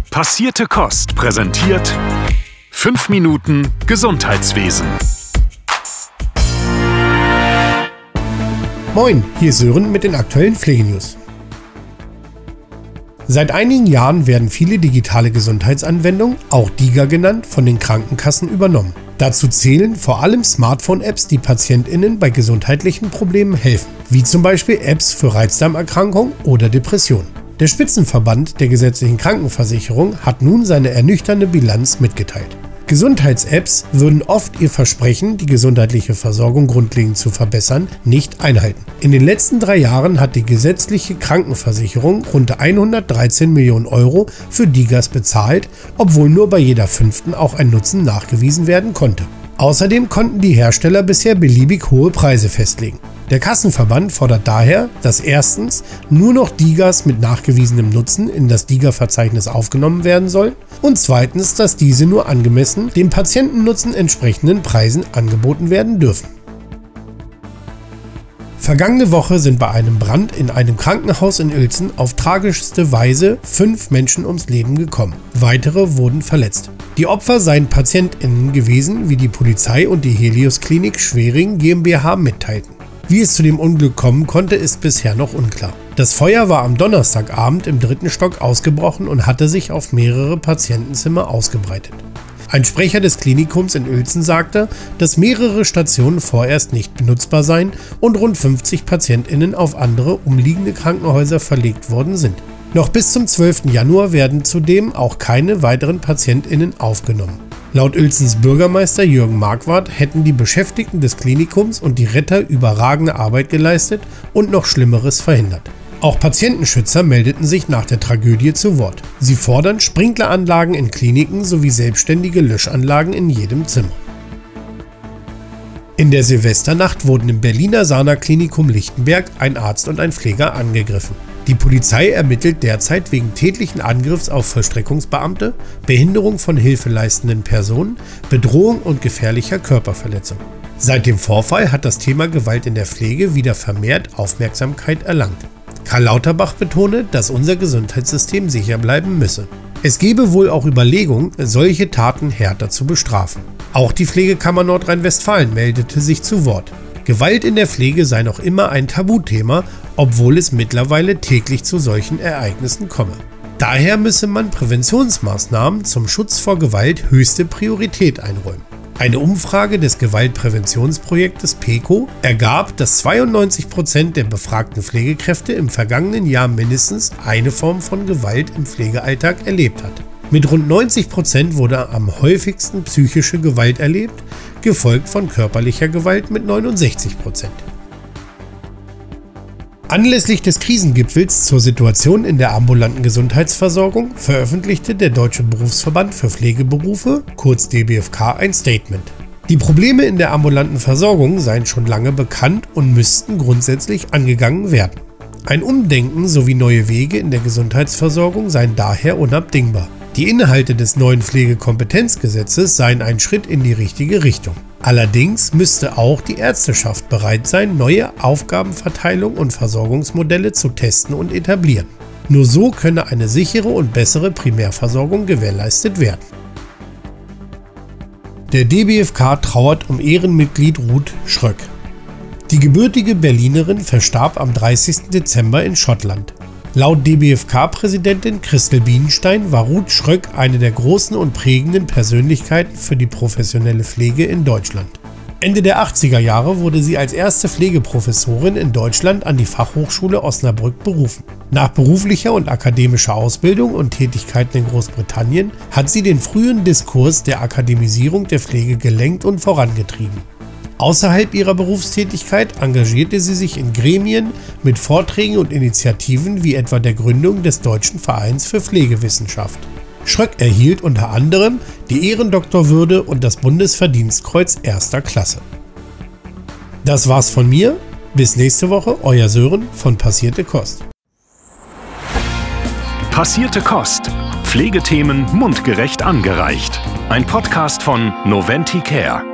Passierte Kost präsentiert 5 Minuten Gesundheitswesen. Moin, hier ist Sören mit den aktuellen Pflegenews. Seit einigen Jahren werden viele digitale Gesundheitsanwendungen, auch DiGA genannt, von den Krankenkassen übernommen. Dazu zählen vor allem Smartphone-Apps, die PatientInnen bei gesundheitlichen Problemen helfen, wie zum Beispiel Apps für Reizdarmerkrankungen oder Depressionen. Der Spitzenverband der gesetzlichen Krankenversicherung hat nun seine ernüchternde Bilanz mitgeteilt. Gesundheits-Apps würden oft ihr Versprechen, die gesundheitliche Versorgung grundlegend zu verbessern, nicht einhalten. In den letzten 3 Jahren hat die gesetzliche Krankenversicherung rund 113 Millionen Euro für DiGAs bezahlt, obwohl nur bei jeder 5. auch ein Nutzen nachgewiesen werden konnte. Außerdem konnten die Hersteller bisher beliebig hohe Preise festlegen. Der Kassenverband fordert daher, dass erstens nur noch DiGAs mit nachgewiesenem Nutzen in das DiGA-Verzeichnis aufgenommen werden sollen und zweitens, dass diese nur angemessen dem Patientennutzen entsprechenden Preisen angeboten werden dürfen. Vergangene Woche sind bei einem Brand in einem Krankenhaus in Uelzen auf tragischste Weise 5 Menschen ums Leben gekommen. Weitere wurden verletzt. Die Opfer seien PatientInnen gewesen, wie die Polizei und die Helios Klinik Schwerin GmbH mitteilten. Wie es zu dem Unglück kommen konnte, ist bisher noch unklar. Das Feuer war am Donnerstagabend im 3. Stock ausgebrochen und hatte sich auf mehrere Patientenzimmer ausgebreitet. Ein Sprecher des Klinikums in Uelzen sagte, dass mehrere Stationen vorerst nicht benutzbar seien und rund 50 PatientInnen auf andere umliegende Krankenhäuser verlegt worden sind. Noch bis zum 12. Januar werden zudem auch keine weiteren PatientInnen aufgenommen. Laut Uelzens Bürgermeister Jürgen Marquardt hätten die Beschäftigten des Klinikums und die Retter überragende Arbeit geleistet und noch Schlimmeres verhindert. Auch Patientenschützer meldeten sich nach der Tragödie zu Wort. Sie fordern Sprinkleranlagen in Kliniken sowie selbstständige Löschanlagen in jedem Zimmer. In der Silvesternacht wurden im Berliner Sana-Klinikum Lichtenberg ein Arzt und ein Pfleger angegriffen. Die Polizei ermittelt derzeit wegen tätlichen Angriffs auf Vollstreckungsbeamte, Behinderung von hilfeleistenden Personen, Bedrohung und gefährlicher Körperverletzung. Seit dem Vorfall hat das Thema Gewalt in der Pflege wieder vermehrt Aufmerksamkeit erlangt. Karl Lauterbach betone, dass unser Gesundheitssystem sicher bleiben müsse. Es gebe wohl auch Überlegungen, solche Taten härter zu bestrafen. Auch die Pflegekammer Nordrhein-Westfalen meldete sich zu Wort. Gewalt in der Pflege sei noch immer ein Tabuthema, obwohl es mittlerweile täglich zu solchen Ereignissen komme. Daher müsse man Präventionsmaßnahmen zum Schutz vor Gewalt höchste Priorität einräumen. Eine Umfrage des Gewaltpräventionsprojektes PECO ergab, dass 92% der befragten Pflegekräfte im vergangenen Jahr mindestens eine Form von Gewalt im Pflegealltag erlebt hat. Mit rund 90% wurde am häufigsten psychische Gewalt erlebt, gefolgt von körperlicher Gewalt mit 69%. Anlässlich des Krisengipfels zur Situation in der ambulanten Gesundheitsversorgung veröffentlichte der Deutsche Berufsverband für Pflegeberufe, kurz DBFK, ein Statement. Die Probleme in der ambulanten Versorgung seien schon lange bekannt und müssten grundsätzlich angegangen werden. Ein Umdenken sowie neue Wege in der Gesundheitsversorgung seien daher unabdingbar. Die Inhalte des neuen Pflegekompetenzgesetzes seien ein Schritt in die richtige Richtung. Allerdings müsste auch die Ärzteschaft bereit sein, neue Aufgabenverteilung und Versorgungsmodelle zu testen und etablieren. Nur so könne eine sichere und bessere Primärversorgung gewährleistet werden. Der DBFK trauert um Ehrenmitglied Ruth Schröck. Die gebürtige Berlinerin verstarb am 30. Dezember in Schottland. Laut DBFK-Präsidentin Christel Bienenstein war Ruth Schröck eine der großen und prägenden Persönlichkeiten für die professionelle Pflege in Deutschland. Ende der 80er Jahre wurde sie als erste Pflegeprofessorin in Deutschland an die Fachhochschule Osnabrück berufen. Nach beruflicher und akademischer Ausbildung und Tätigkeiten in Großbritannien hat sie den frühen Diskurs der Akademisierung der Pflege gelenkt und vorangetrieben. Außerhalb ihrer Berufstätigkeit engagierte sie sich in Gremien mit Vorträgen und Initiativen wie etwa der Gründung des Deutschen Vereins für Pflegewissenschaft. Schröck erhielt unter anderem die Ehrendoktorwürde und das Bundesverdienstkreuz 1. Klasse. Das war's von mir. Bis nächste Woche, euer Sören von Passierte Kost. Passierte Kost. Pflegethemen mundgerecht angereicht. Ein Podcast von Noventi Care.